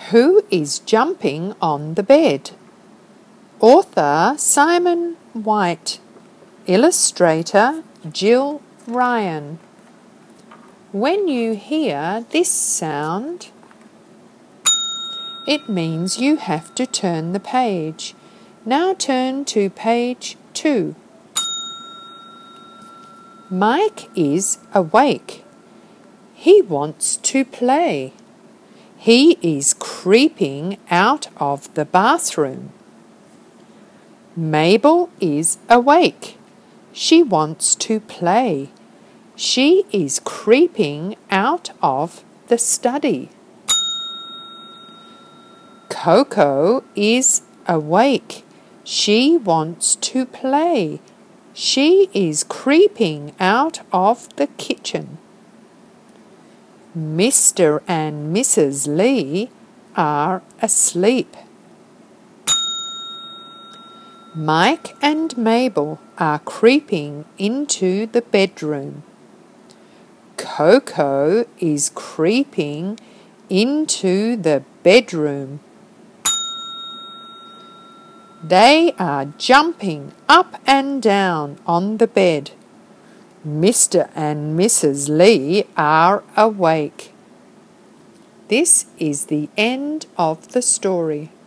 Who is jumping on the bed? Author Simon White. Illustrator Jill Ryan. When you hear this sound, it means you have to turn the page. Now turn to page 2. Mike is awake. He wants to play. He is creeping out of the bathroom. Mabel is awake. She wants to play. She is creeping out of the study. Coco is awake. She wants to play. She is creeping out of the kitchen. Mr. and Mrs. Lee are asleep. Mike and Mabel are creeping into the bedroom. Coco is creeping into the bedroom. They are jumping up and down on the bed. Mr. and Mrs. Lee are awake. This is the end of the story.